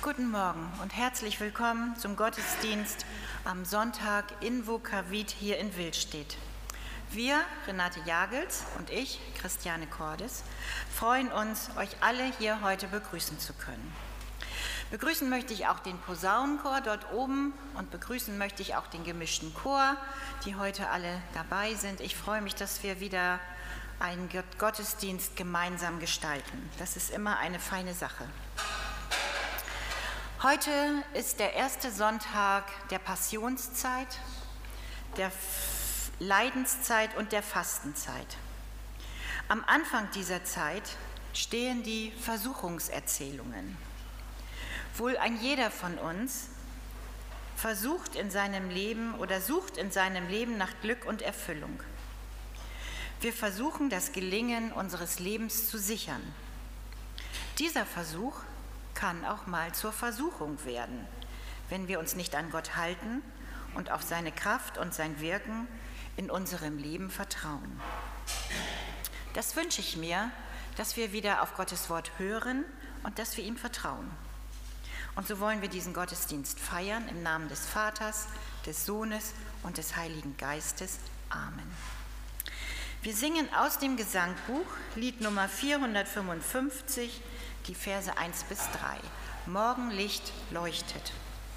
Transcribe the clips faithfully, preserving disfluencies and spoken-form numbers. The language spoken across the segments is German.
Guten Morgen und herzlich willkommen zum Gottesdienst am Sonntag in Vokavit hier in Willstedt. Wir, Renate Jagels und ich, Christiane Cordes, freuen uns, euch alle hier heute begrüßen zu können. Begrüßen möchte ich auch den Posaunenchor dort oben und begrüßen möchte ich auch den gemischten Chor, die heute alle dabei sind. Ich freue mich, dass wir wieder einen Gottesdienst gemeinsam gestalten. Das ist immer eine feine Sache. Heute ist der erste Sonntag der Passionszeit, der Leidenszeit und der Fastenzeit. Am Anfang dieser Zeit stehen die Versuchungserzählungen. Wohl ein jeder von uns versucht in seinem Leben oder sucht in seinem Leben nach Glück und Erfüllung. Wir versuchen, das Gelingen unseres Lebens zu sichern. Dieser Versuch kann auch mal zur Versuchung werden, wenn wir uns nicht an Gott halten und auf seine Kraft und sein Wirken in unserem Leben vertrauen. Das wünsche ich mir, dass wir wieder auf Gottes Wort hören und dass wir ihm vertrauen. Und so wollen wir diesen Gottesdienst feiern im Namen des Vaters, des Sohnes und des Heiligen Geistes. Amen. Wir singen aus dem Gesangbuch Lied Nummer vierhundertfünfundfünfzig, die Verse eins bis drei. Morgenlicht leuchtet.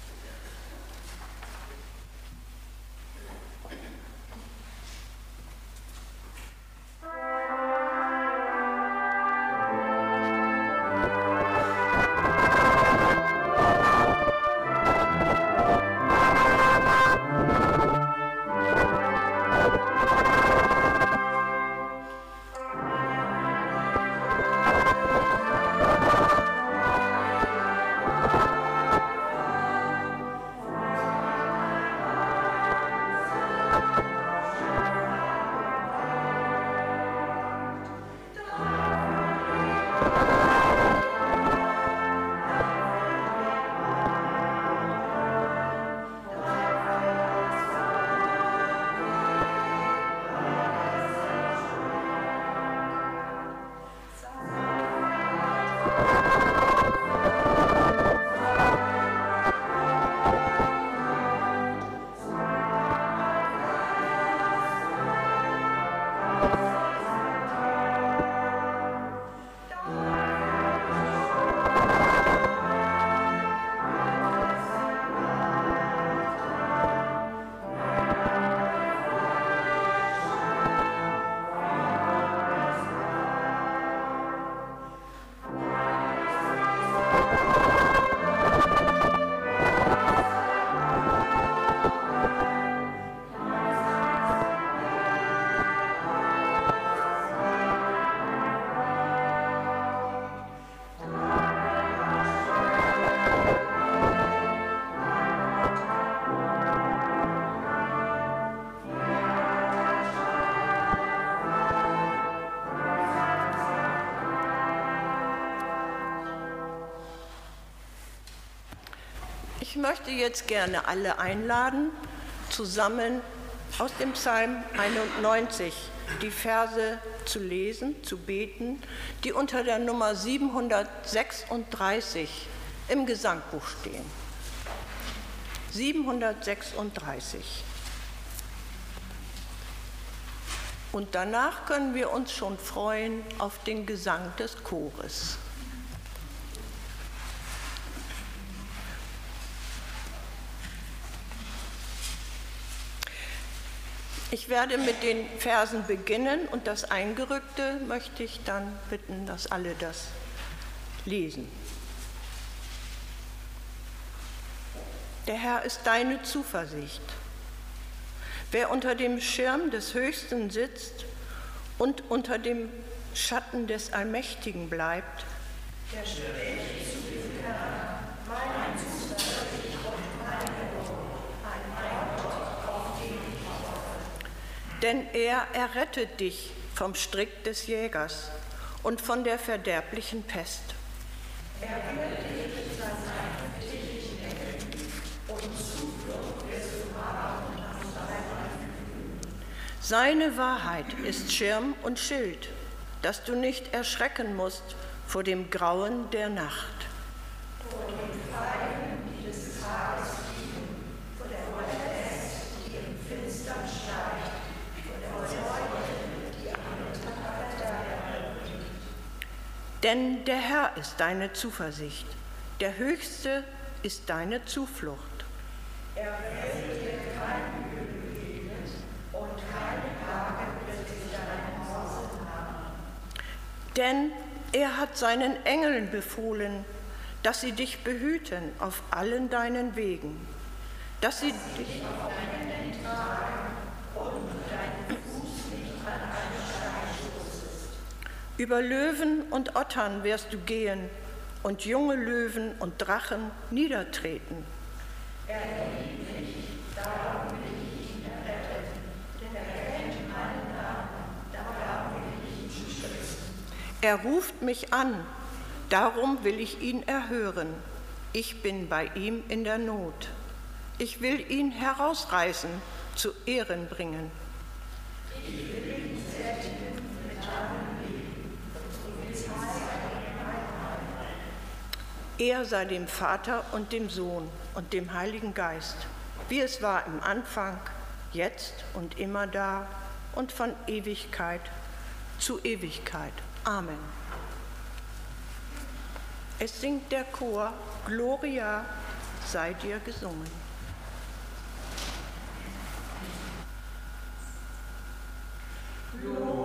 Ich möchte jetzt gerne alle einladen, zusammen aus dem Psalm einundneunzig die Verse zu lesen, zu beten, die unter der Nummer siebenhundertsechsunddreißig im Gesangbuch stehen. siebenhundertsechsunddreißig. Und danach können wir uns schon freuen auf den Gesang des Chores. Ich werde mit den Versen beginnen und das Eingerückte möchte ich dann bitten, dass alle das lesen. Der Herr ist deine Zuversicht. Wer unter dem Schirm des Höchsten sitzt und unter dem Schatten des Allmächtigen bleibt, der spricht zu dem Herrn, mein Zuversicht und meine Ruhe, ein Gott, auf den ich hoffe. Denn er errettet dich vom Strick des Jägers und von der verderblichen Pest. Er wird dich in seinem täglichen Ecken und Zuflucht wirst du haben an seinem. Seine Wahrheit ist Schirm und Schild, dass du nicht erschrecken musst vor dem Grauen der Nacht vor den Pfeilen, die des Tages fliegen, vor der Pest, die im Finstern schleicht, vor der Seuche, die am Mittag verderbt. Denn der Herr ist deine Zuversicht, der Höchste ist deine Zuflucht. Er wird dir kein Übel geben und keine Plage wird sich deinem Hause nahen. Denn er hat seinen Engeln befohlen, dass sie dich behüten auf allen deinen Wegen, dass sie dich auf Händen tragen und deinen Fuß nicht an einen Stein stoßest. Über Löwen und Ottern wirst du gehen und junge Löwen und Drachen niedertreten. Er liebt mich, darum will ich ihn erretten, denn er kennt meinen Namen, darum will ich ihn schützen. Er ruft mich an, darum will ich ihn erhören. Ich bin bei ihm in der Not. Ich will ihn herausreißen, zu Ehren bringen. Ich will ihn sättigen mit langem Leben und will ihn heilen. Er sei dem Vater und dem Sohn und dem Heiligen Geist, wie es war im Anfang, jetzt und immer da und von Ewigkeit zu Ewigkeit. Amen. Es singt der Chor, Gloria sei dir gesungen. Gloria.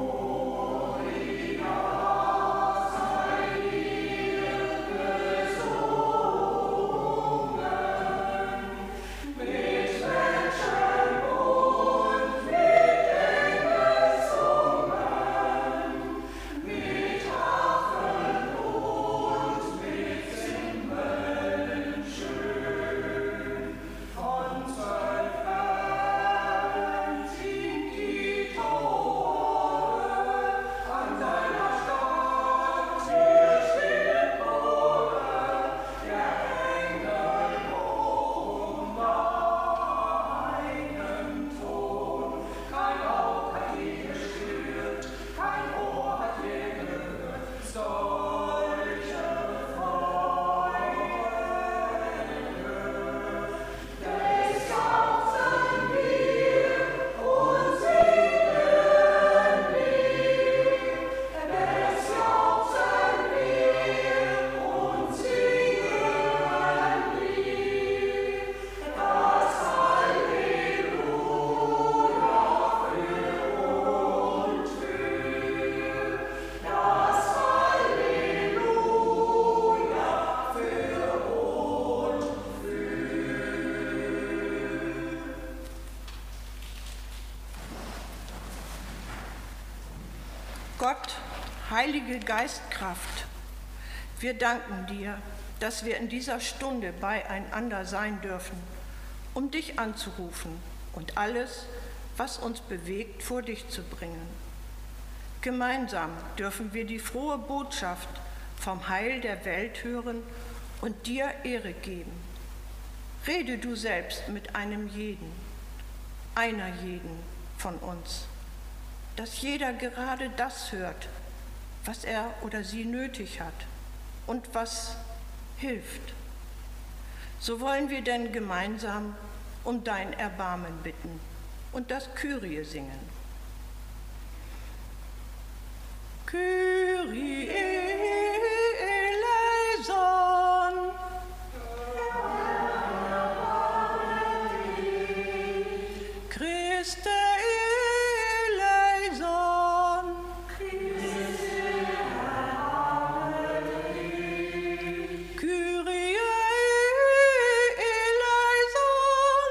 Gott, heilige Geistkraft, wir danken dir, dass wir in dieser Stunde beieinander sein dürfen, um dich anzurufen und alles, was uns bewegt, vor dich zu bringen. Gemeinsam dürfen wir die frohe Botschaft vom Heil der Welt hören und dir Ehre geben. Rede du selbst mit einem jeden, einer jeden von uns, dass jeder gerade das hört, was er oder sie nötig hat und was hilft. So wollen wir denn gemeinsam um dein Erbarmen bitten und das Kyrie singen. Kyrie eleison. Christe eleison. Kyrie eleison.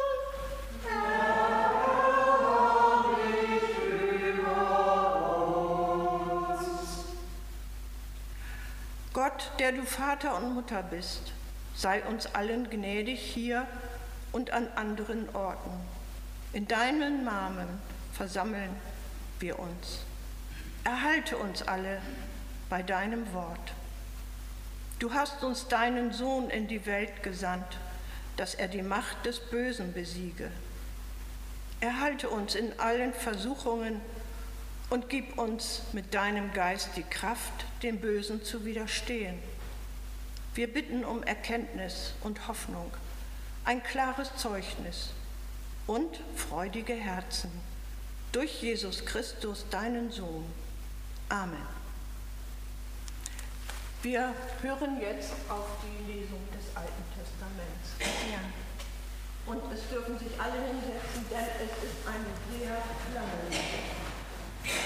Gott, der du Vater und Mutter bist, sei uns allen gnädig hier und an anderen Orten. In deinen Namen versammeln wir uns. Erhalte uns alle bei deinem Wort. Du hast uns deinen Sohn in die Welt gesandt, dass er die Macht des Bösen besiege. Erhalte uns in allen Versuchungen und gib uns mit deinem Geist die Kraft, dem Bösen zu widerstehen. Wir bitten um Erkenntnis und Hoffnung, ein klares Zeugnis und freudige Herzen. Durch Jesus Christus, deinen Sohn. Amen. Wir hören jetzt auf die Lesung des Alten Testaments. Ja. Und es dürfen sich alle hinsetzen, denn es ist eine sehr lange Lesung.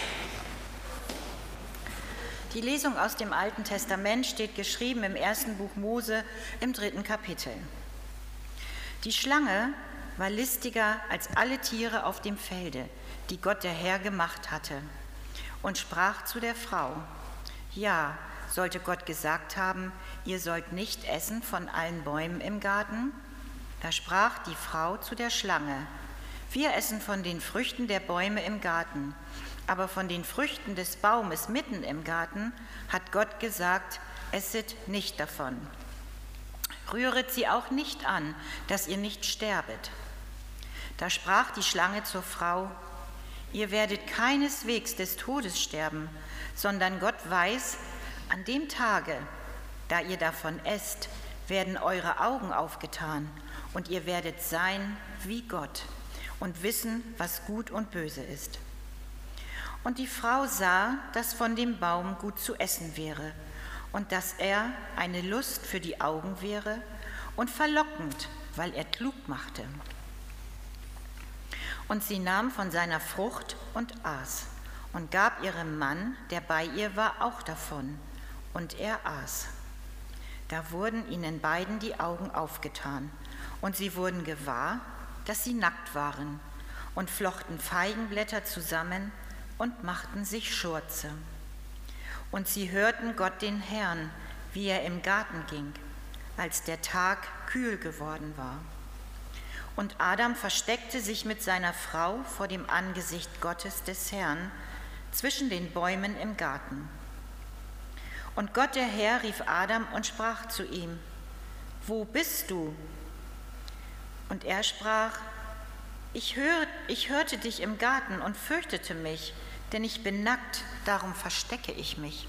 Die Lesung aus dem Alten Testament steht geschrieben im ersten Buch Mose im dritten Kapitel. Die Schlange war listiger als alle Tiere auf dem Felde, die Gott der Herr gemacht hatte, und sprach zu der Frau: Ja, sollte Gott gesagt haben, ihr sollt nicht essen von allen Bäumen im Garten? Da sprach die Frau zu der Schlange: Wir essen von den Früchten der Bäume im Garten, aber von den Früchten des Baumes mitten im Garten hat Gott gesagt, esset nicht davon. Rühret sie auch nicht an, dass ihr nicht sterbet. Da sprach die Schlange zur Frau: Ihr werdet keineswegs des Todes sterben, sondern Gott weiß, an dem Tage, da ihr davon esst, werden eure Augen aufgetan, und ihr werdet sein wie Gott und wissen, was gut und böse ist. Und die Frau sah, dass von dem Baum gut zu essen wäre und dass er eine Lust für die Augen wäre und verlockend, weil er klug machte. Und sie nahm von seiner Frucht und aß und gab ihrem Mann, der bei ihr war, auch davon, und er aß. Da wurden ihnen beiden die Augen aufgetan, und sie wurden gewahr, dass sie nackt waren, und flochten Feigenblätter zusammen und machten sich Schurze. Und sie hörten Gott den Herrn, wie er im Garten ging, als der Tag kühl geworden war. Und Adam versteckte sich mit seiner Frau vor dem Angesicht Gottes des Herrn zwischen den Bäumen im Garten. Und Gott der Herr rief Adam und sprach zu ihm: Wo bist du? Und er sprach: Ich, hör, ich hörte dich im Garten und fürchtete mich, denn ich bin nackt, darum verstecke ich mich.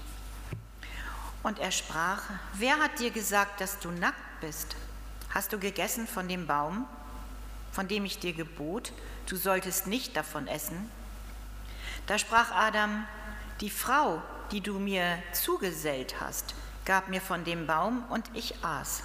Und er sprach: Wer hat dir gesagt, dass du nackt bist? Hast du gegessen von dem Baum, von dem ich dir gebot, du solltest nicht davon essen? Da sprach Adam: Die Frau, die du mir zugesellt hast, gab mir von dem Baum, und ich aß.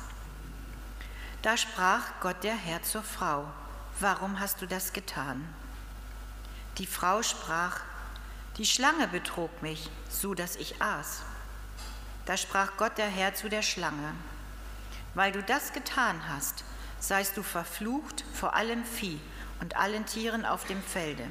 Da sprach Gott der Herr zur Frau: Warum hast du das getan? Die Frau sprach: Die Schlange betrog mich, so dass ich aß. Da sprach Gott der Herr zu der Schlange: Weil du das getan hast, seist du verflucht vor allem Vieh und allen Tieren auf dem Felde.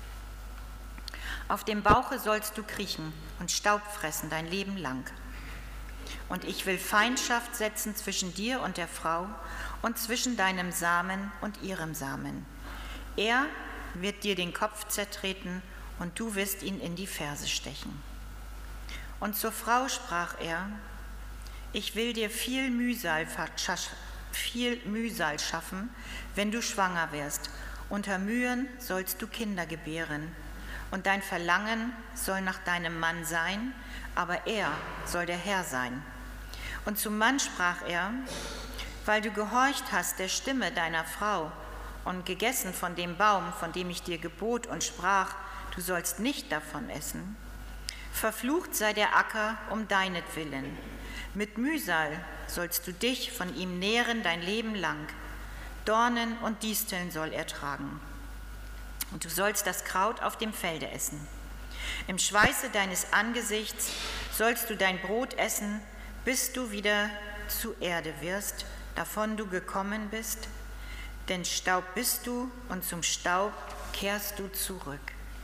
Auf dem Bauche sollst du kriechen und Staub fressen dein Leben lang. Und ich will Feindschaft setzen zwischen dir und der Frau und zwischen deinem Samen und ihrem Samen. Er wird dir den Kopf zertreten, und du wirst ihn in die Ferse stechen. Und zur Frau sprach er: Ich will dir viel Mühsal, viel Mühsal schaffen, wenn du schwanger wirst. Unter Mühen sollst du Kinder gebären. Und dein Verlangen soll nach deinem Mann sein, aber er soll der Herr sein. Und zum Mann sprach er: Weil du gehorcht hast der Stimme deiner Frau und gegessen von dem Baum, von dem ich dir gebot und sprach, du sollst nicht davon essen, verflucht sei der Acker um deinetwillen. Mit Mühsal sollst du dich von ihm nähren dein Leben lang. Dornen und Disteln soll er tragen. Und du sollst das Kraut auf dem Felde essen. Im Schweiße deines Angesichts sollst du dein Brot essen, bis du wieder zu Erde wirst, davon du gekommen bist. Denn Staub bist du, und zum Staub kehrst du zurück.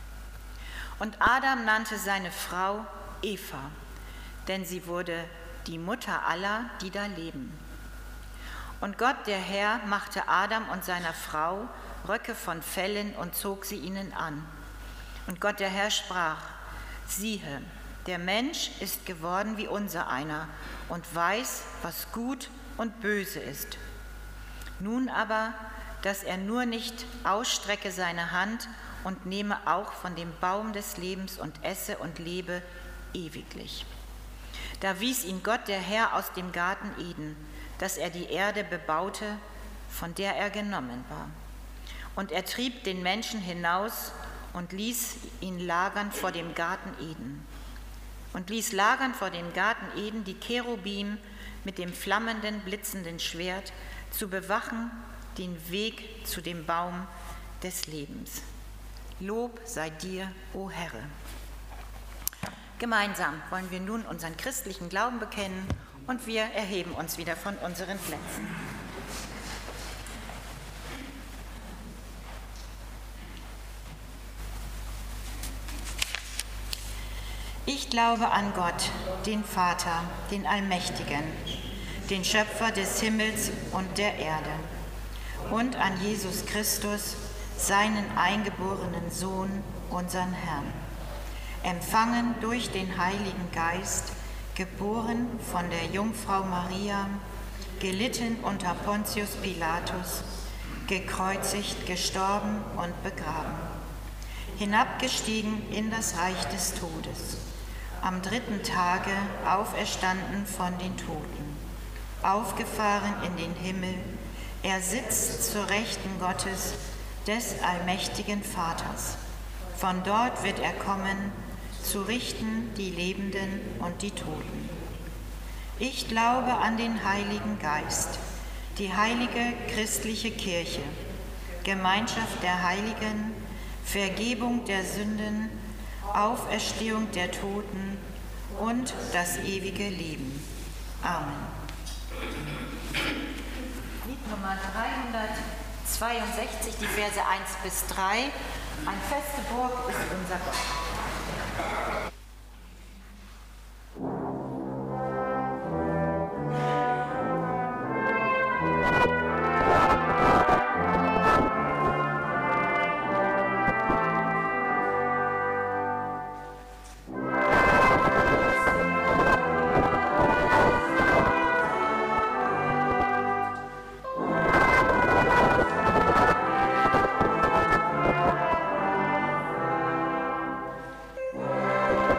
Und Adam nannte seine Frau Eva, denn sie wurde die Mutter aller, die da leben. Und Gott, der Herr, machte Adam und seiner Frau Röcke von Fellen und zog sie ihnen an. Und Gott, der Herr, sprach: Siehe, der Mensch ist geworden wie unser einer und weiß, was gut und böse ist. Nun aber, dass er nur nicht ausstrecke seine Hand und nehme auch von dem Baum des Lebens und esse und lebe ewiglich. Da wies ihn Gott, der Herr, aus dem Garten Eden, dass er die Erde bebaute, von der er genommen war. Und er trieb den Menschen hinaus und ließ ihn lagern vor dem Garten Eden. Und ließ lagern vor dem Garten Eden die Cherubim mit dem flammenden, blitzenden Schwert, zu bewachen den Weg zu dem Baum des Lebens. Lob sei dir, o Herr. Gemeinsam wollen wir nun unseren christlichen Glauben bekennen und wir erheben uns wieder von unseren Plätzen. Ich glaube an Gott, den Vater, den Allmächtigen, den Schöpfer des Himmels und der Erde, und an Jesus Christus, seinen eingeborenen Sohn, unseren Herrn, empfangen durch den Heiligen Geist, geboren von der Jungfrau Maria, gelitten unter Pontius Pilatus, gekreuzigt, gestorben und begraben, hinabgestiegen in das Reich des Todes, am dritten Tage auferstanden von den Toten, aufgefahren in den Himmel, er sitzt zur Rechten Gottes, des allmächtigen Vaters. Von dort wird er kommen, zu richten die Lebenden und die Toten. Ich glaube an den Heiligen Geist, die heilige christliche Kirche, Gemeinschaft der Heiligen, Vergebung der Sünden, Auferstehung der Toten und das ewige Leben. Amen. Lied Nummer dreihundertzweiundsechzig, die Verse eins bis drei. Eine feste Burg ist unser Gott. Thank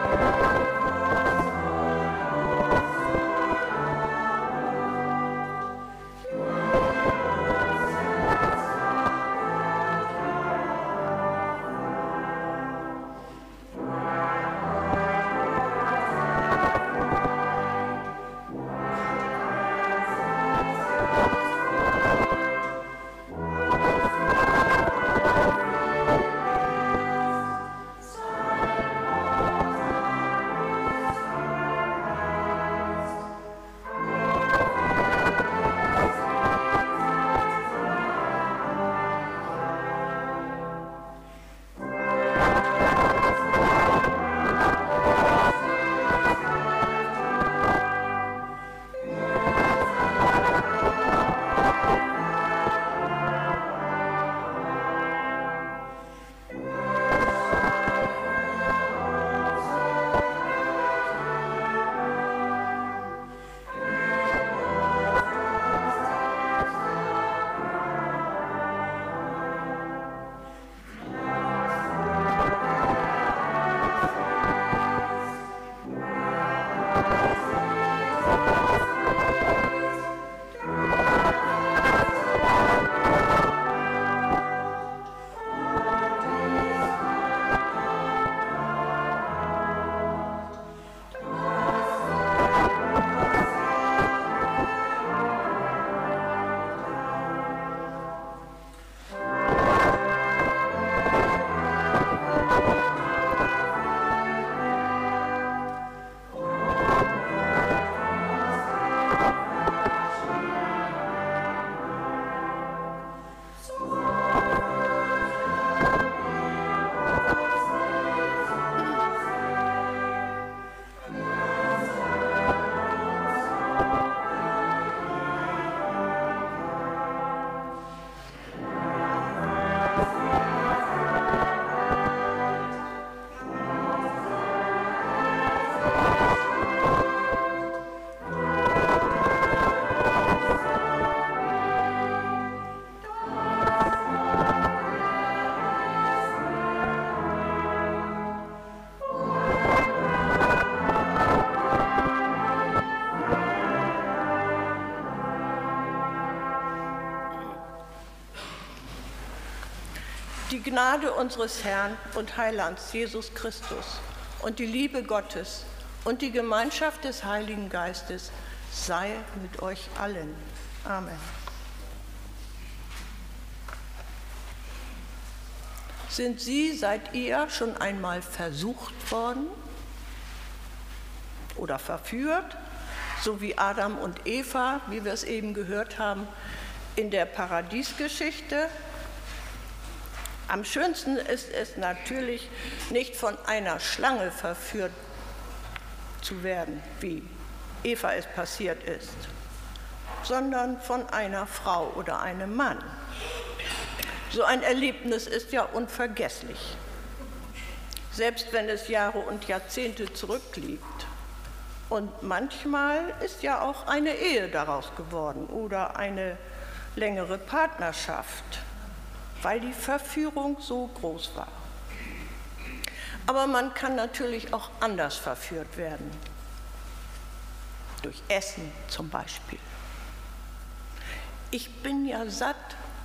Die Gnade unseres Herrn und Heilands Jesus Christus und die Liebe Gottes und die Gemeinschaft des Heiligen Geistes sei mit euch allen. Amen. Sind Sie, seid ihr schon einmal versucht worden oder verführt, so wie Adam und Eva, wie wir es eben gehört haben, in der Paradiesgeschichte? Am schönsten ist es natürlich, nicht von einer Schlange verführt zu werden, wie Eva es passiert ist, sondern von einer Frau oder einem Mann. So ein Erlebnis ist ja unvergesslich, selbst wenn es Jahre und Jahrzehnte zurückliegt. Und manchmal ist ja auch eine Ehe daraus geworden oder eine längere Partnerschaft, weil die Verführung so groß war. Aber man kann natürlich auch anders verführt werden, durch Essen zum Beispiel. Ich bin ja satt,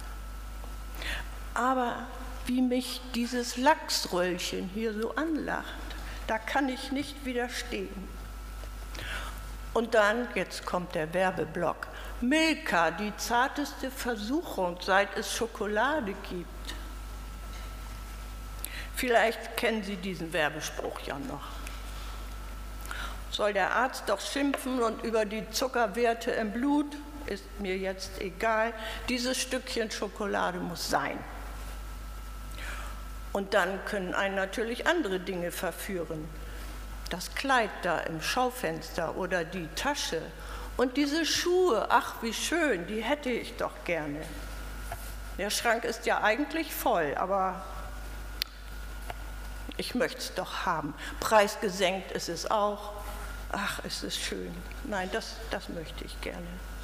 aber wie mich dieses Lachsröllchen hier so anlacht, da kann ich nicht widerstehen. Und dann, jetzt kommt der Werbeblock, Milka, die zarteste Versuchung, seit es Schokolade gibt. Vielleicht kennen Sie diesen Werbespruch ja noch. Soll der Arzt doch schimpfen und über die Zuckerwerte im Blut? Ist mir jetzt egal, dieses Stückchen Schokolade muss sein. Und dann können einen natürlich andere Dinge verführen. Das Kleid da im Schaufenster oder die Tasche und diese Schuhe, ach wie schön, die hätte ich doch gerne. Der Schrank ist ja eigentlich voll, aber ich möchte es doch haben. Preisgesenkt ist es auch. Ach, ist es schön. Nein, das, das möchte ich gerne.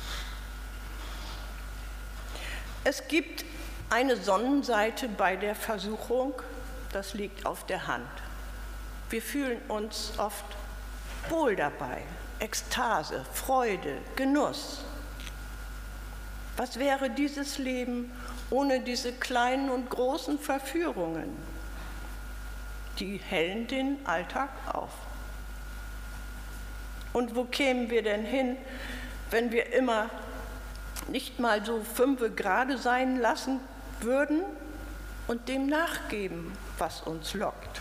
Es gibt eine Sonnenseite bei der Versuchung, das liegt auf der Hand. Wir fühlen uns oft wohl dabei, Ekstase, Freude, Genuss. Was wäre dieses Leben ohne diese kleinen und großen Verführungen? Die hellen den Alltag auf. Und wo kämen wir denn hin, wenn wir immer nicht mal so fünfe gerade sein lassen würden und dem nachgeben, was uns lockt?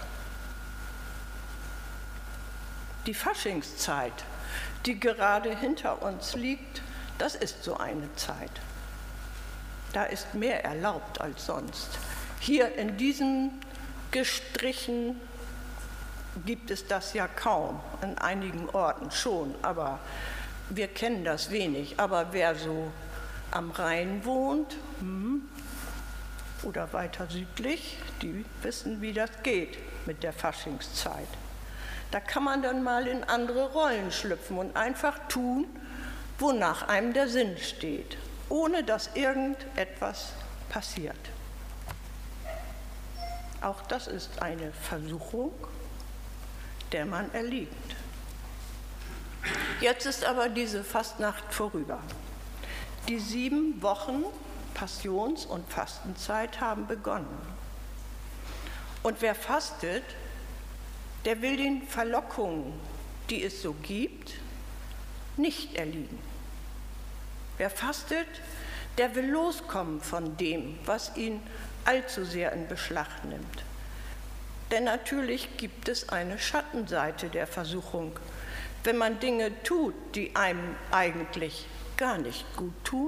Die Faschingszeit, die gerade hinter uns liegt, das ist so eine Zeit. Da ist mehr erlaubt als sonst. Hier in diesen Gestrichen gibt es das ja kaum, an einigen Orten schon, aber wir kennen das wenig. Aber wer so am Rhein wohnt hm, oder weiter südlich, die wissen, wie das geht mit der Faschingszeit. Da kann man dann mal in andere Rollen schlüpfen und einfach tun, wonach einem der Sinn steht, ohne dass irgendetwas passiert. Auch das ist eine Versuchung, der man erliegt. Jetzt ist aber diese Fastnacht vorüber. Die sieben Wochen Passions- und Fastenzeit haben begonnen. Und wer fastet, der will den Verlockungen, die es so gibt, nicht erliegen. Wer fastet, der will loskommen von dem, was ihn allzu sehr in Beschlag nimmt. Denn natürlich gibt es eine Schattenseite der Versuchung, wenn man Dinge tut, die einem eigentlich gar nicht gut tun.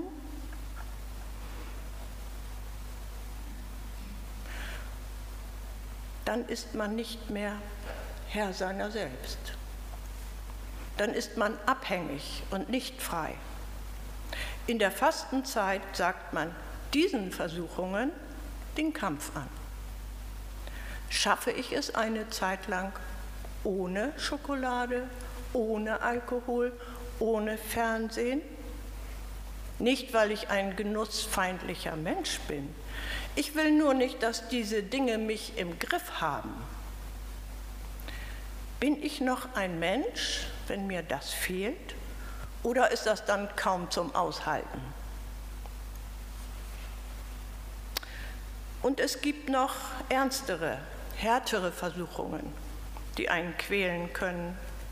Dann ist man nicht mehr Herr seiner selbst. Dann ist man abhängig und nicht frei. In der Fastenzeit sagt man diesen Versuchungen den Kampf an. Schaffe ich es eine Zeit lang ohne Schokolade, ohne Alkohol, ohne Fernsehen? Nicht, weil ich ein genussfeindlicher Mensch bin. Ich will nur nicht, dass diese Dinge mich im Griff haben. Bin ich noch ein Mensch, wenn mir das fehlt? Oder ist das dann kaum zum Aushalten? Und es gibt noch ernstere, härtere Versuchungen, die einen quälen können.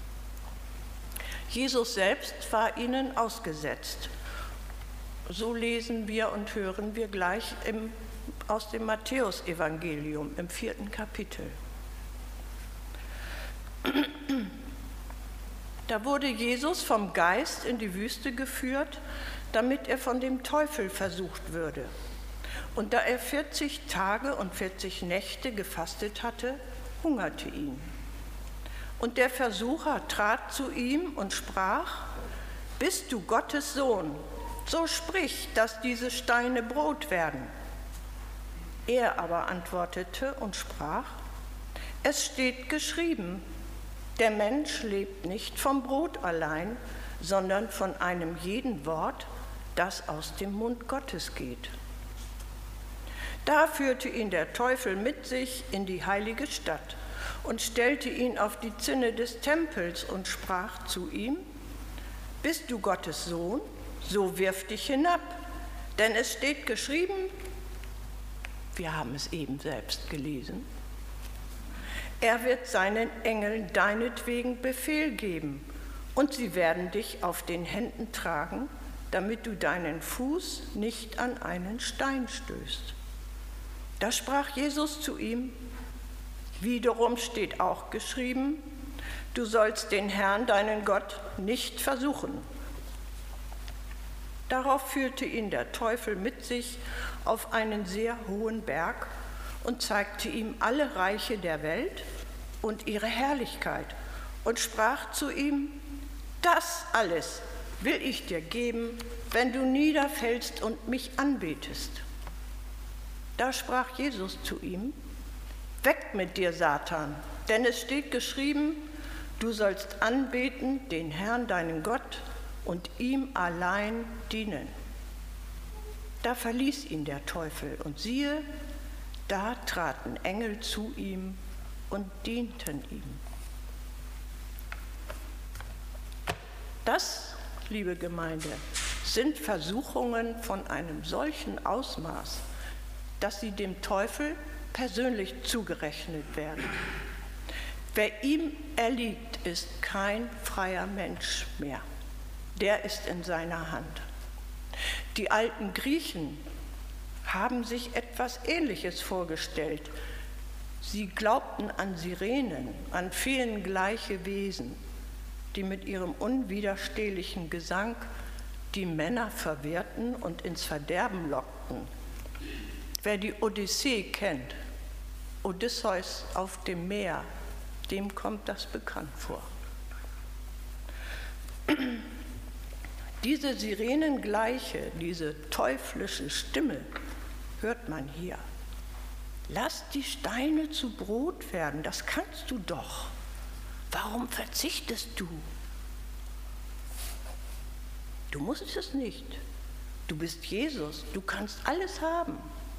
Jesus selbst war ihnen ausgesetzt. So lesen wir und hören wir gleich im, aus dem Matthäusevangelium im vierten Kapitel. Da wurde Jesus vom Geist in die Wüste geführt, damit er von dem Teufel versucht würde. Und da er vierzig Tage und vierzig Nächte gefastet hatte, hungerte ihn. Und der Versucher trat zu ihm und sprach: Bist du Gottes Sohn, so sprich, dass diese Steine Brot werden. Er aber antwortete und sprach: Es steht geschrieben, der Mensch lebt nicht vom Brot allein, sondern von einem jeden Wort, das aus dem Mund Gottes geht. Da führte ihn der Teufel mit sich in die heilige Stadt und stellte ihn auf die Zinne des Tempels und sprach zu ihm: Bist du Gottes Sohn, so wirf dich hinab, denn es steht geschrieben, wir haben es eben selbst gelesen, er wird seinen Engeln deinetwegen Befehl geben, und sie werden dich auf den Händen tragen, damit du deinen Fuß nicht an einen Stein stößt. Da sprach Jesus zu ihm: Wiederum steht auch geschrieben, du sollst den Herrn, deinen Gott, nicht versuchen. Darauf führte ihn der Teufel mit sich auf einen sehr hohen Berg und zeigte ihm alle Reiche der Welt und ihre Herrlichkeit und sprach zu ihm: Das alles will ich dir geben, wenn du niederfällst und mich anbetest. Da sprach Jesus zu ihm: Weg mit dir, Satan, denn es steht geschrieben, du sollst anbeten den Herrn, deinen Gott, und ihm allein dienen. Da verließ ihn der Teufel, und siehe, da traten Engel zu ihm und dienten ihm. Das, liebe Gemeinde, sind Versuchungen von einem solchen Ausmaß, dass sie dem Teufel persönlich zugerechnet werden. Wer ihm erliegt, ist kein freier Mensch mehr. Der ist in seiner Hand. Die alten Griechen haben sich etwas Ähnliches vorgestellt. Sie glaubten an Sirenen, an feengleiche Wesen, die mit ihrem unwiderstehlichen Gesang die Männer verwirrten und ins Verderben lockten. Wer die Odyssee kennt, Odysseus auf dem Meer, dem kommt das bekannt vor. Diese sirenengleiche, diese teuflische Stimme hört man hier. Lass die Steine zu Brot werden, das kannst du doch. Warum verzichtest du? Du musst es nicht. Du bist Jesus, du kannst alles haben,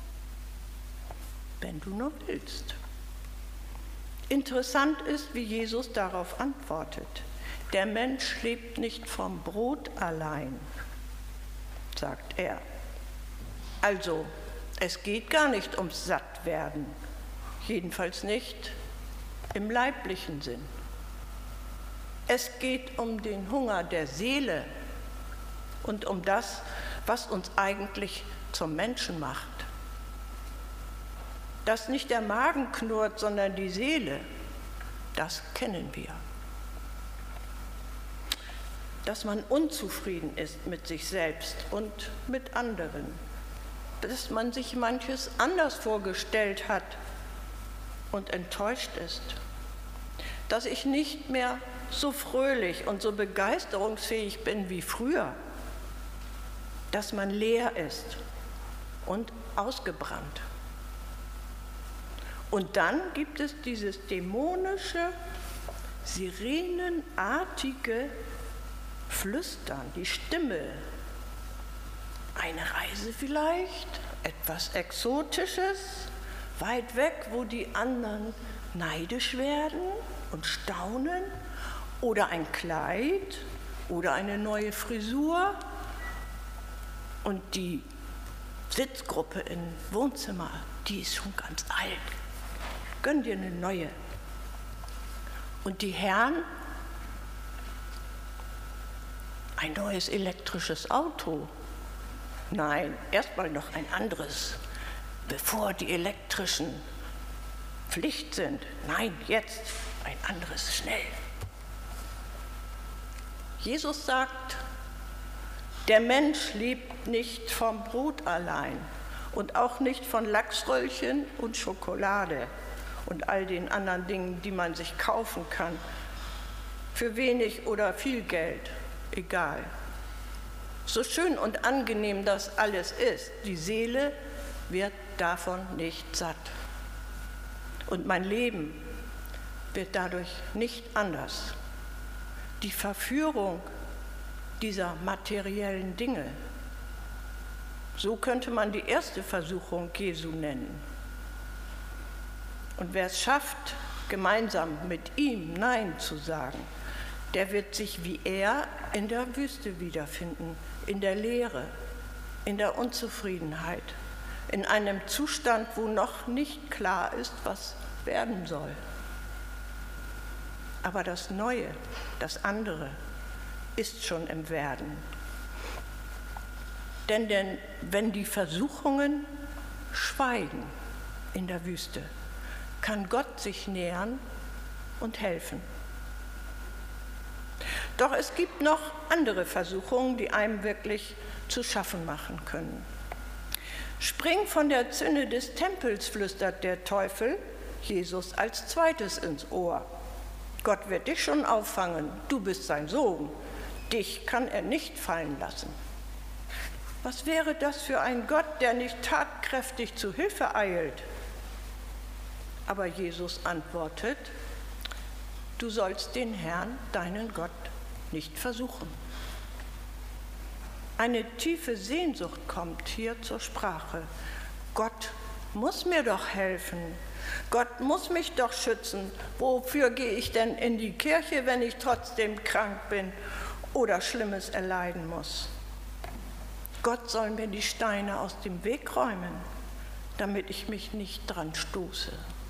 wenn du nur willst. Interessant ist, wie Jesus darauf antwortet. Der Mensch lebt nicht vom Brot allein, sagt er. Also, es geht gar nicht ums Sattwerden, jedenfalls nicht im leiblichen Sinn. Es geht um den Hunger der Seele und um das, was uns eigentlich zum Menschen macht. Dass nicht der Magen knurrt, sondern die Seele, das kennen wir. Dass man unzufrieden ist mit sich selbst und mit anderen. Dass man sich manches anders vorgestellt hat und enttäuscht ist. Dass ich nicht mehr so fröhlich und so begeisterungsfähig bin wie früher. Dass man leer ist und ausgebrannt. Und dann gibt es dieses dämonische, sirenenartige Flüstern, die Stimme. Eine Reise vielleicht, etwas Exotisches, weit weg, wo die anderen neidisch werden und staunen, oder ein Kleid oder eine neue Frisur und die Sitzgruppe im Wohnzimmer die ist schon ganz alt. Gönn dir eine neue. Und die Herren, ein neues elektrisches Auto. Nein, erstmal noch ein anderes, bevor die elektrischen Pflicht sind. Nein, jetzt ein anderes, schnell. Jesus sagt, der Mensch lebt nicht vom Brot allein und auch nicht von Lachsröllchen und Schokolade und all den anderen Dingen, die man sich kaufen kann, für wenig oder viel Geld, egal. So schön und angenehm das alles ist, die Seele wird davon nicht satt. Und mein Leben wird dadurch nicht anders. Die Verführung dieser materiellen Dinge, so könnte man die erste Versuchung Jesu nennen. Und wer es schafft, gemeinsam mit ihm Nein zu sagen, der wird sich wie er in der Wüste wiederfinden, in der Leere, in der Unzufriedenheit, in einem Zustand, wo noch nicht klar ist, was werden soll. Aber das Neue, das andere, ist schon im Werden. Denn, denn wenn die Versuchungen schweigen in der Wüste, kann Gott sich nähern und helfen. Doch es gibt noch andere Versuchungen, die einem wirklich zu schaffen machen können. Spring von der Zinne des Tempels, flüstert der Teufel Jesus als zweites ins Ohr. Gott wird dich schon auffangen, du bist sein Sohn, dich kann er nicht fallen lassen. Was wäre das für ein Gott, der nicht tatkräftig zu Hilfe eilt? Aber Jesus antwortet, du sollst den Herrn, deinen Gott, nicht versuchen. Eine tiefe Sehnsucht kommt hier zur Sprache. Gott muss mir doch helfen. Gott muss mich doch schützen. Wofür gehe ich denn in die Kirche, wenn ich trotzdem krank bin oder Schlimmes erleiden muss? Gott soll mir die Steine aus dem Weg räumen, damit ich mich nicht dran stoße.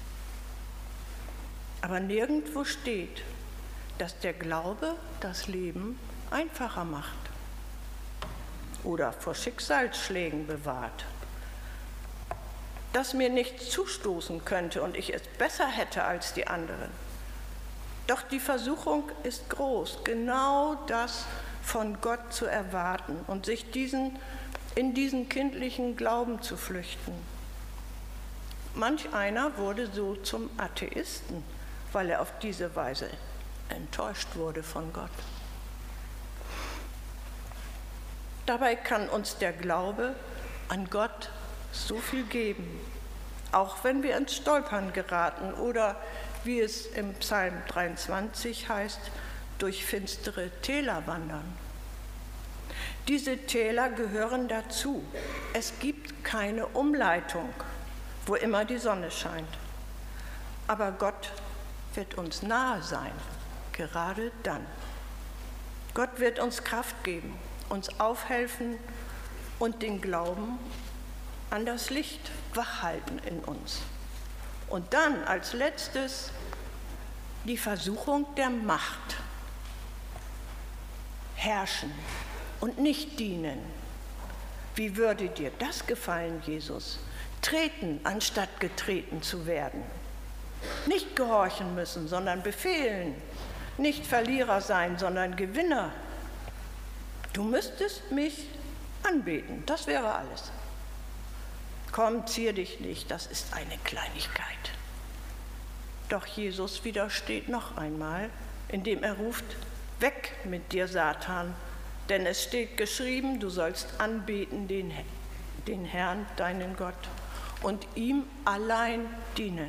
Aber nirgendwo steht, dass der Glaube das Leben einfacher macht oder vor Schicksalsschlägen bewahrt, dass mir nichts zustoßen könnte und ich es besser hätte als die anderen. Doch die Versuchung ist groß, genau das von Gott zu erwarten und sich diesen, in diesen kindlichen Glauben zu flüchten. Manch einer wurde so zum Atheisten, weil er auf diese Weise enttäuscht wurde von Gott. Dabei kann uns der Glaube an Gott so viel geben, auch wenn wir ins Stolpern geraten oder, wie es im Psalm dreiundzwanzig heißt, durch finstere Täler wandern. Diese Täler gehören dazu. Es gibt keine Umleitung, wo immer die Sonne scheint. Aber Gott wird uns nahe sein, gerade dann. Gott wird uns Kraft geben, uns aufhelfen und den Glauben an das Licht wachhalten in uns. Und dann als letztes die Versuchung der Macht. Herrschen und nicht dienen. Wie würde dir das gefallen, Jesus? Treten, anstatt getreten zu werden. Nicht gehorchen müssen, sondern befehlen. Nicht Verlierer sein, sondern Gewinner. Du müsstest mich anbeten, das wäre alles. Komm, zier dich nicht, das ist eine Kleinigkeit. Doch Jesus widersteht noch einmal, indem er ruft, weg mit dir, Satan, denn es steht geschrieben, du sollst anbeten den, den Herrn, deinen Gott, und ihm allein dienen.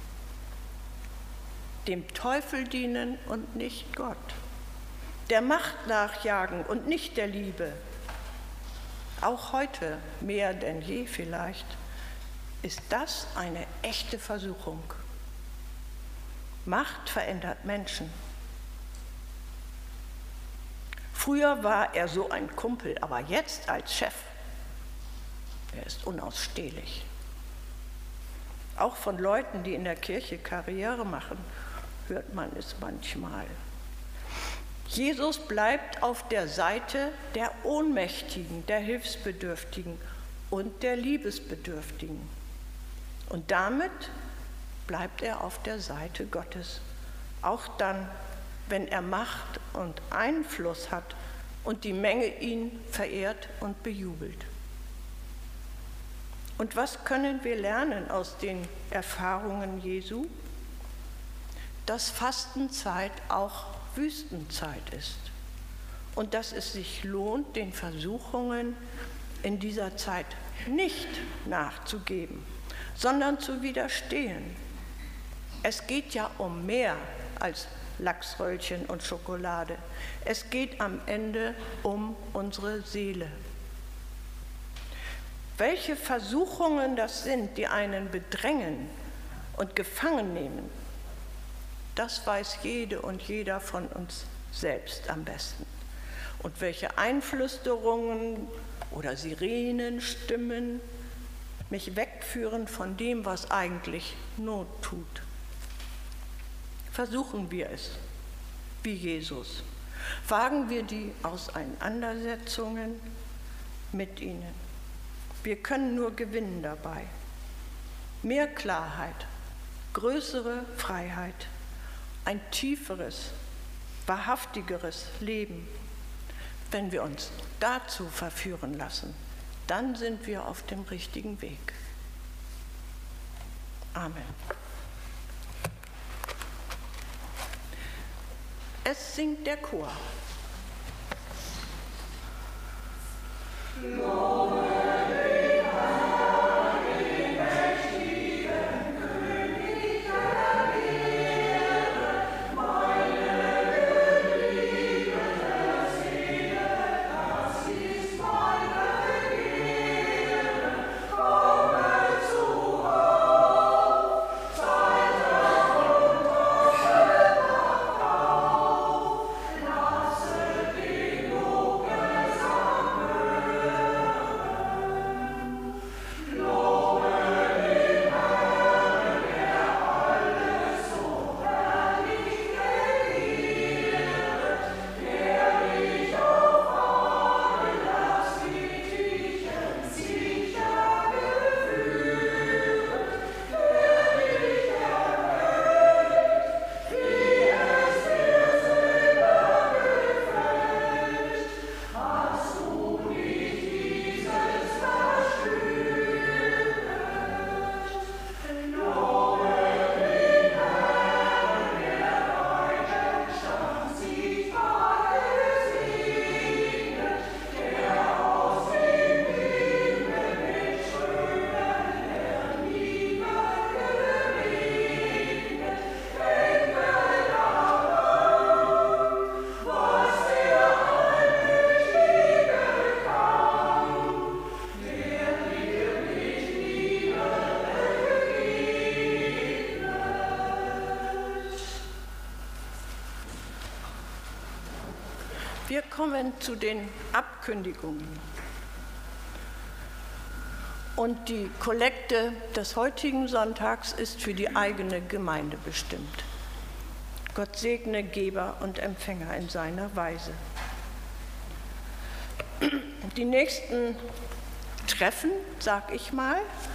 Dem Teufel dienen und nicht Gott. Der Macht nachjagen und nicht der Liebe. Auch heute, mehr denn je vielleicht, ist das eine echte Versuchung. Macht verändert Menschen. Früher war er so ein Kumpel, aber jetzt als Chef, er ist unausstehlich. Auch von Leuten, die in der Kirche Karriere machen, hört man es manchmal. Jesus bleibt auf der Seite der Ohnmächtigen, der Hilfsbedürftigen und der Liebesbedürftigen. Und damit bleibt er auf der Seite Gottes, auch dann, wenn er Macht und Einfluss hat und die Menge ihn verehrt und bejubelt. Und was können wir lernen aus den Erfahrungen Jesu? Dass Fastenzeit auch Wüstenzeit ist und dass es sich lohnt, den Versuchungen in dieser Zeit nicht nachzugeben, sondern zu widerstehen. Es geht ja um mehr als Lachsröllchen und Schokolade. Es geht am Ende um unsere Seele. Welche Versuchungen das sind, die einen bedrängen und gefangen nehmen, das weiß jede und jeder von uns selbst am besten. Und welche Einflüsterungen oder Sirenenstimmen mich wegführen von dem, was eigentlich Not tut. Versuchen wir es, wie Jesus. Wagen wir die Auseinandersetzungen mit ihnen. Wir können nur gewinnen dabei. Mehr Klarheit, größere Freiheit, ein tieferes, wahrhaftigeres Leben. Wenn wir uns dazu verführen lassen, dann sind wir auf dem richtigen Weg. Amen. Es singt der Chor. Wir kommen zu den Abkündigungen. Und die Kollekte des heutigen Sonntags ist für die eigene Gemeinde bestimmt. Gott segne Geber und Empfänger in seiner Weise. Die nächsten Treffen, sag ich mal,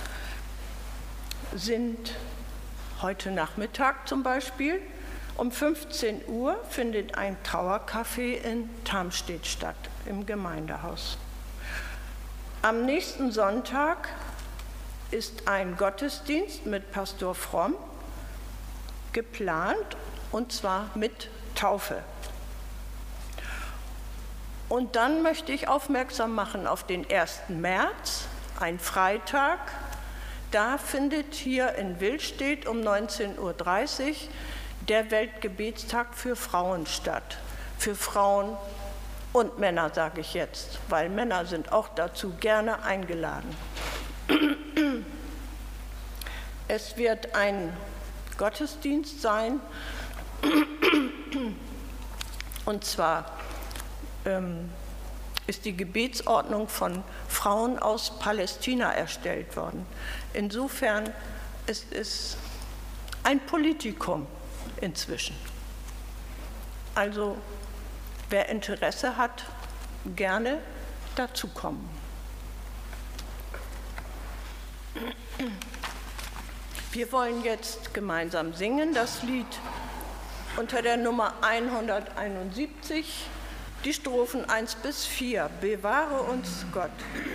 sind heute Nachmittag zum Beispiel. Um fünfzehn Uhr findet ein Trauercafé in Tamstedt statt, im Gemeindehaus. Am nächsten Sonntag ist ein Gottesdienst mit Pastor Fromm geplant, und zwar mit Taufe. Und dann möchte ich aufmerksam machen auf den ersten März, ein Freitag. Da findet hier in Willstedt um neunzehn Uhr dreißig der Weltgebetstag für Frauen statt. Für Frauen und Männer, sage ich jetzt, weil Männer sind auch dazu gerne eingeladen. Es wird ein Gottesdienst sein, und zwar ähm, ist die Gebetsordnung von Frauen aus Palästina erstellt worden. Insofern es ist ein Politikum inzwischen. Also wer Interesse hat, gerne dazukommen. Wir wollen jetzt gemeinsam singen das Lied unter der Nummer hunderteinundsiebzig, die Strophen eins bis vier. Bewahre uns Gott.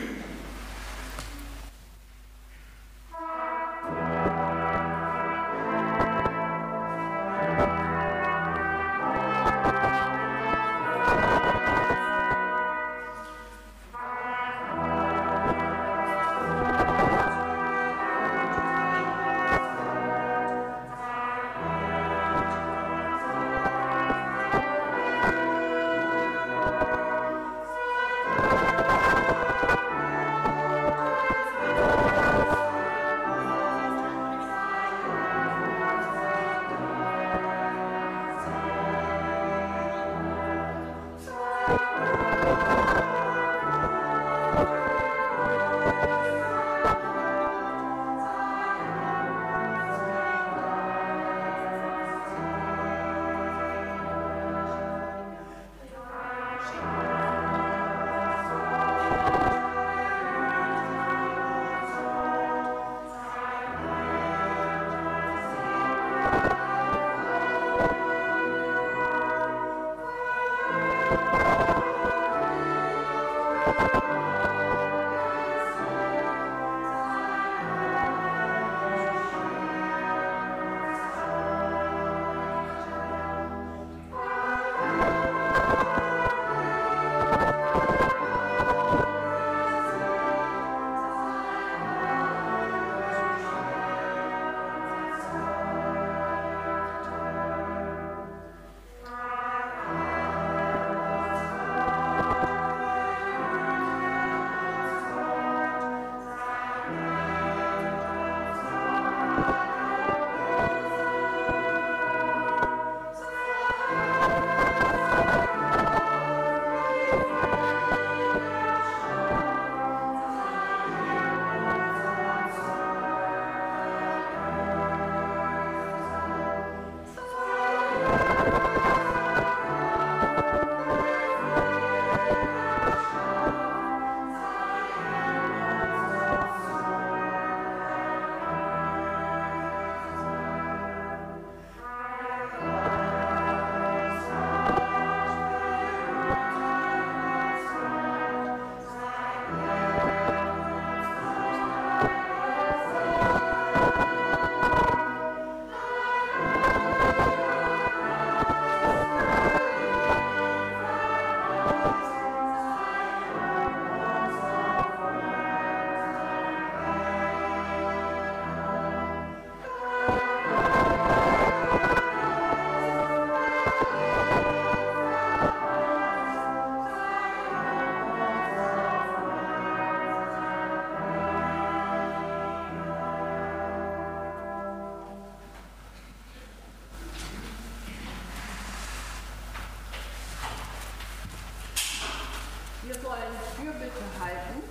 Wir wollen Fürbitte halten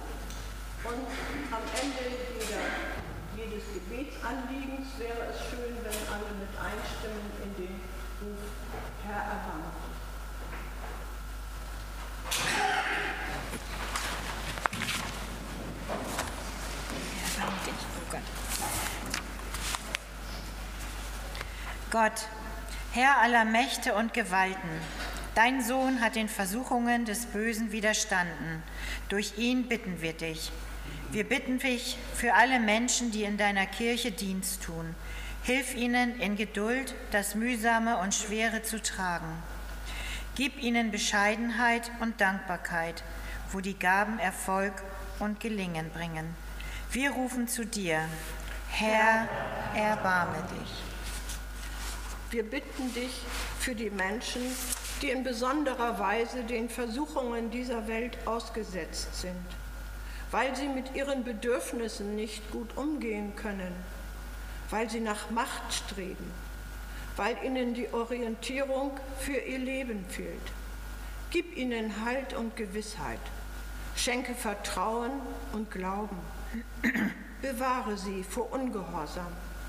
und am Ende jeder, jedes Gebetsanliegens wäre es schön, wenn alle mit einstimmen in den Ruf: Herr, erbarme dich. Gott, Herr aller Mächte und Gewalten, dein Sohn hat den Versuchungen des Bösen widerstanden. Durch ihn bitten wir dich. Wir bitten dich für alle Menschen, die in deiner Kirche Dienst tun. Hilf ihnen in Geduld, das Mühsame und Schwere zu tragen. Gib ihnen Bescheidenheit und Dankbarkeit, wo die Gaben Erfolg und Gelingen bringen. Wir rufen zu dir: Herr, erbarme dich. Wir bitten dich für die Menschen, die in besonderer Weise den Versuchungen dieser Welt ausgesetzt sind, weil sie mit ihren Bedürfnissen nicht gut umgehen können, weil sie nach Macht streben, weil ihnen die Orientierung für ihr Leben fehlt. Gib ihnen Halt und Gewissheit, schenke Vertrauen und Glauben, bewahre sie vor Ungehorsam,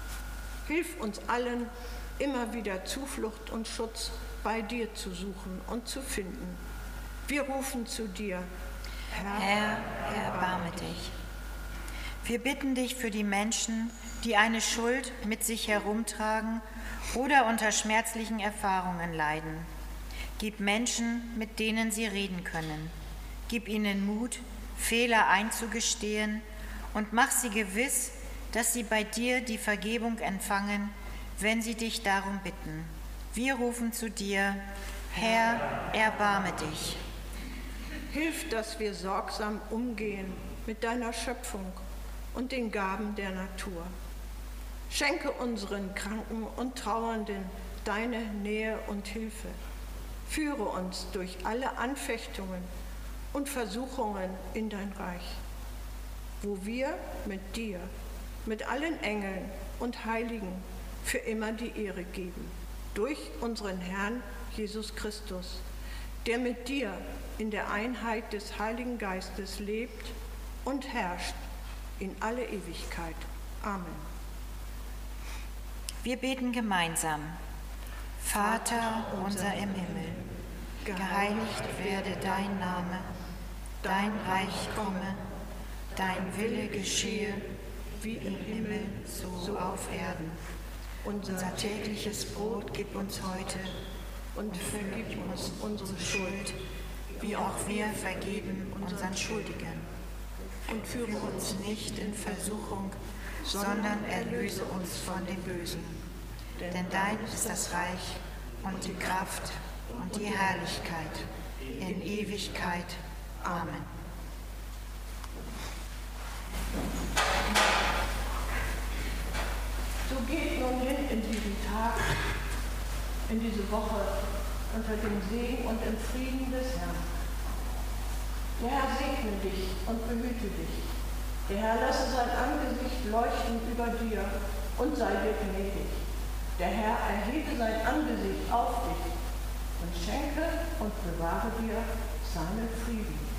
Hilf uns allen, immer wieder Zuflucht und Schutz bei dir zu suchen und zu finden. Wir rufen zu dir, Herr, Herr, erbarme dich. Wir bitten dich für die Menschen, die eine Schuld mit sich herumtragen oder unter schmerzlichen Erfahrungen leiden. Gib Menschen, mit denen sie reden können. Gib ihnen Mut, Fehler einzugestehen und mach sie gewiss, dass sie bei dir die Vergebung empfangen, wenn sie dich darum bitten. Wir rufen zu dir, Herr, erbarme dich. Hilf, dass wir sorgsam umgehen mit deiner Schöpfung und den Gaben der Natur. Schenke unseren Kranken und Trauernden deine Nähe und Hilfe. Führe uns durch alle Anfechtungen und Versuchungen in dein Reich, wo wir mit dir, mit allen Engeln und Heiligen für immer die Ehre geben, durch unseren Herrn Jesus Christus, der mit dir in der Einheit des Heiligen Geistes lebt und herrscht in alle Ewigkeit. Amen. Wir beten gemeinsam. Vater unser im Himmel, geheiligt werde dein Name, dein Reich komme, dein Wille geschehe, wie im Himmel, so auf Erden. Unser tägliches Brot gib uns heute und vergib uns unsere Schuld, wie auch wir vergeben unseren Schuldigern. Und führe uns nicht in Versuchung, sondern erlöse uns von dem Bösen. Denn dein ist das Reich und die Kraft und die Herrlichkeit in Ewigkeit. Amen. So geht nun hin in diesen Tag, in diese Woche unter dem Segen und im Frieden des Herrn. Der Herr segne dich und behüte dich. Der Herr lasse sein Angesicht leuchten über dir und sei dir gnädig. Der Herr erhebe sein Angesicht auf dich und schenke und bewahre dir seinen Frieden.